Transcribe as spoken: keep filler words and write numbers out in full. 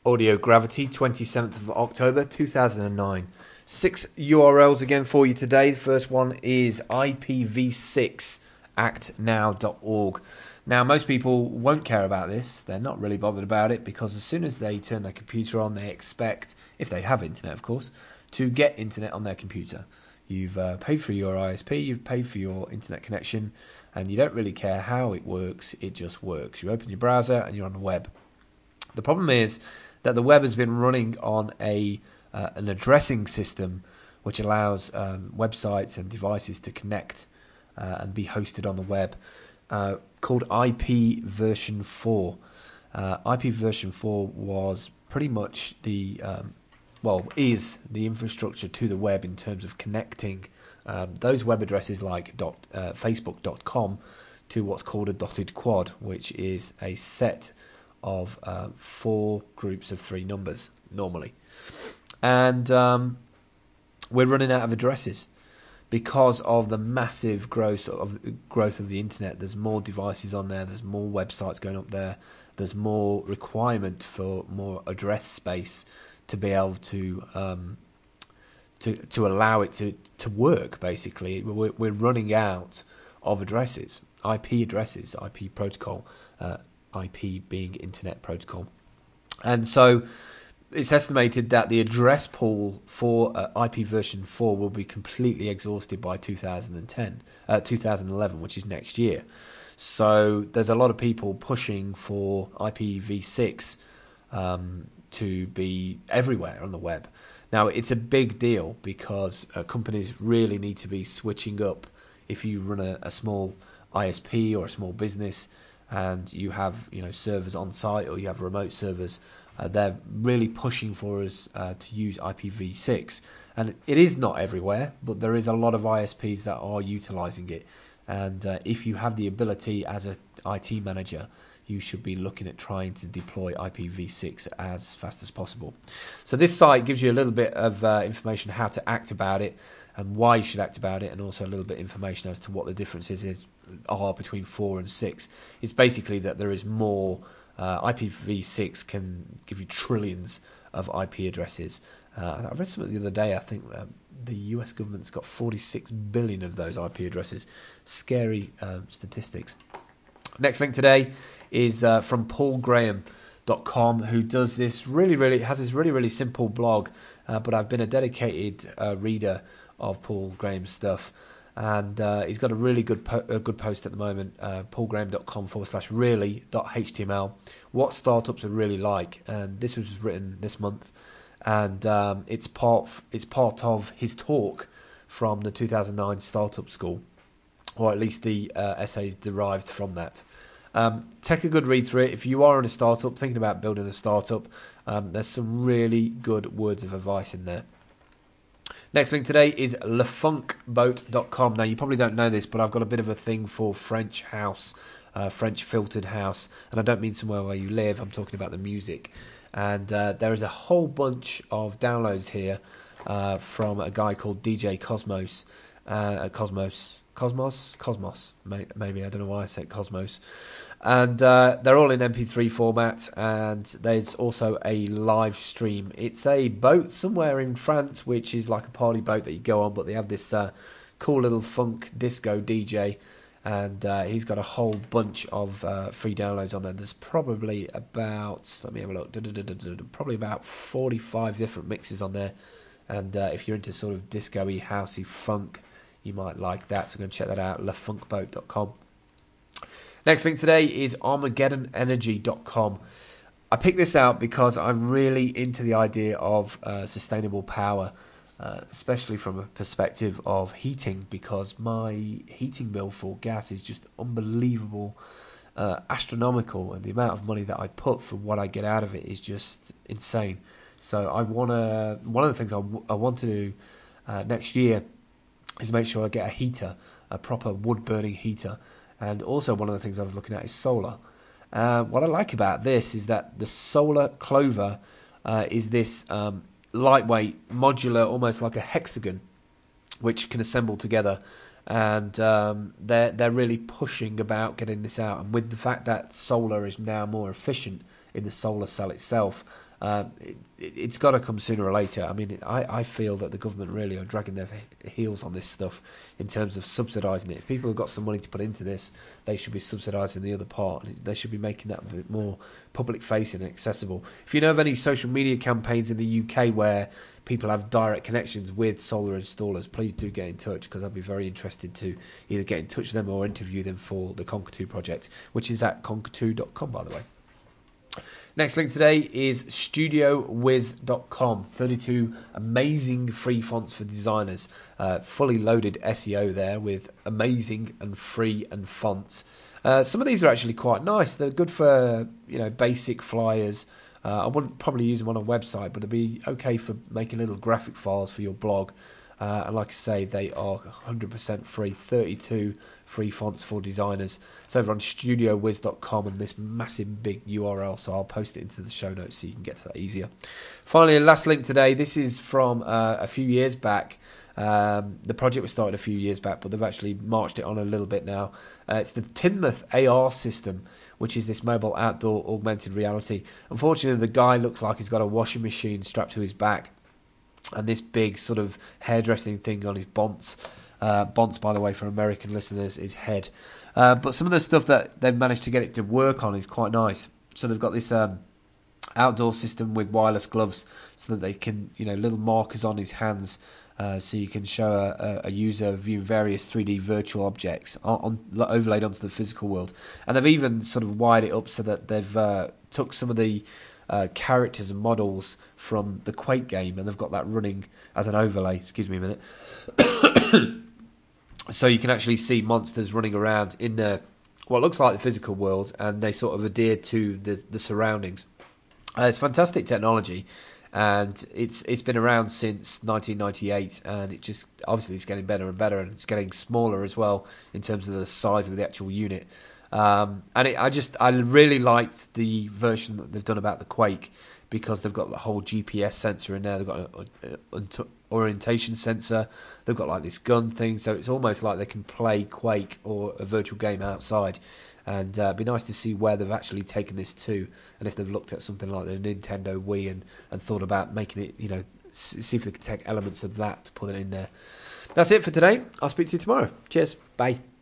Audio Gravity, twenty-seventh of October two thousand nine. Six U R Ls again for you today. The first one is I P v six act now dot org. Now, most people won't care about this. They're not really bothered about it because as soon as they turn their computer on, they expect, if they have internet, of course, to get internet on their computer. You've uh, paid for your I S P, you've paid for your internet connection, and you don't really care how it works. It just works. You open your browser and you're on the web. The problem is that the web has been running on a uh, an addressing system which allows um, websites and devices to connect uh, and be hosted on the web, uh, called I P version four. Uh, I P version four was pretty much the, um, well, is the infrastructure to the web in terms of connecting um, those web addresses like dot, uh, facebook dot com to what's called a dotted quad, which is a set of uh, four groups of three numbers normally. And um, we're running out of addresses because of the massive growth of growth of the internet. There's more devices on there, there's more websites going up there, there's more requirement for more address space to be able to um, to to allow it to, to work, basically. We're, we're running out of addresses, I P addresses, I P protocol, uh, I P being Internet Protocol. And so it's estimated that the address pool for uh, I P version four will be completely exhausted by two thousand ten, uh, two thousand eleven, which is next year. So there's a lot of people pushing for I P v six um, to be everywhere on the web. Now, it's a big deal because uh, companies really need to be switching up. If you run a, a small I S P or a small business and you have, you know, servers on site or you have remote servers, uh, they're really pushing for us uh, to use I P v six. And it is not everywhere, but there is a lot of I S Ps that are utilizing it. And uh, if you have the ability as an I T manager, you should be looking at trying to deploy I P v six as fast as possible. So this site gives you a little bit of uh, information how to act about it and why you should act about it, and also a little bit of information as to what the differences is, are between four and six. It's basically that there is more. Uh, I P v six can give you trillions of I P addresses. Uh, I read something the other day, I think um, the U S government's got forty-six billion of those I P addresses. Scary um, statistics. Next link today is uh, from paul graham dot com, who does this really, really, has this really, really simple blog, uh, but I've been a dedicated uh, reader of Paul Graham's stuff, and uh, he's got a really good po- a good post at the moment, uh, paul graham dot com forward slash really dot html, what startups are really like, and this was written this month, and um, it's part f- it's part of his talk from the two thousand nine Startup School, or at least the uh, essays derived from that. Um, take a good read through it. If you are in a startup, thinking about building a startup, um, there's some really good words of advice in there. Next link today is le funk boat dot com. Now, you probably don't know this, but I've got a bit of a thing for French house, uh, French filtered house. And I don't mean somewhere where you live. I'm talking about the music. And uh, there is a whole bunch of downloads here uh, from a guy called D J Cosmos. Uh, Cosmos. Cosmos? Cosmos, maybe. I don't know why I said Cosmos. And uh, they're all in M P three format, and there's also a live stream. It's a boat somewhere in France, which is like a party boat that you go on, but they have this uh, cool little funk disco D J, and uh, he's got a whole bunch of uh, free downloads on there. There's probably about, let me have a look, probably about forty-five different mixes on there, and uh, if you're into sort of disco-y, housey funk, you might like that, so go and check that out, le funk boat dot com. Next link today is armageddon energy dot com. I picked this out because I'm really into the idea of uh, sustainable power, uh, especially from a perspective of heating, because my heating bill for gas is just unbelievable, uh, astronomical, and the amount of money that I put for what I get out of it is just insane. So I want to, one of the things I, w- I want to do uh, next year is make sure I get a heater, a proper wood-burning heater. And also one of the things I was looking at is solar. Uh, what I like about this is that the Solar Clover uh, is this um, lightweight, modular, almost like a hexagon, which can assemble together. And um, they're, they're really pushing about getting this out. And with the fact that solar is now more efficient in the solar cell itself, Um, it, it, it's got to come sooner or later. I mean, I, I feel that the government really are dragging their heels on this stuff in terms of subsidising it. If people have got some money to put into this, they should be subsidising the other part. They should be making that a bit more public-facing and accessible. If you know of any social media campaigns in the U K where people have direct connections with solar installers, please do get in touch, because I'd be very interested to either get in touch with them or interview them for the Conkatoo project, which is at conkatoo dot com, by the way. Next link today is studio wiz dot com. thirty-two amazing free fonts for designers. Uh, fully loaded S E O there with amazing and free and fonts. Uh, some of these are actually quite nice. They're good for, you know, basic flyers. Uh, I wouldn't probably use them on a website, but it'd be okay for making little graphic files for your blog. Uh, and like I say, they are one hundred percent free. thirty-two free fonts for designers. It's over on studio wiz dot com and this massive big U R L, so I'll post it into the show notes so you can get to that easier. Finally, the last link today. This is from uh, a few years back. Um, the project was started a few years back, but they've actually marched it on a little bit now. Uh, it's the Tinmouth A R system, which is this mobile outdoor augmented reality. Unfortunately, the guy looks like he's got a washing machine strapped to his back, and this big sort of hairdressing thing on his bonce. Uh, bonce, by the way, for American listeners, is head. Uh, but some of the stuff that they've managed to get it to work on is quite nice. So they've got this um, outdoor system with wireless gloves, so that they can, you know, little markers on his hands, uh, so you can show a, a user view various three D virtual objects on, on overlaid onto the physical world. And they've even sort of wired it up so that they've uh, took some of the Uh, characters and models from the Quake game, and they've got that running as an overlay. Excuse me a minute. So you can actually see monsters running around in the, what looks like the physical world, and they sort of adhere to the, the surroundings. Uh, it's fantastic technology, and it's it's been around since nineteen ninety-eight, and it just obviously it's getting better and better, and it's getting smaller as well in terms of the size of the actual unit. Um, and it, I just I really liked the version that they've done about the Quake, because they've got the whole G P S sensor in there. They've got an orientation sensor. They've got like this gun thing, so it's almost like they can play Quake or a virtual game outside. And uh, it'd be nice to see where they've actually taken this to, and if they've looked at something like the Nintendo Wii and, and thought about making it, you know, see if they can take elements of that to put it in there. That's it for today. I'll speak to you tomorrow. Cheers. Bye.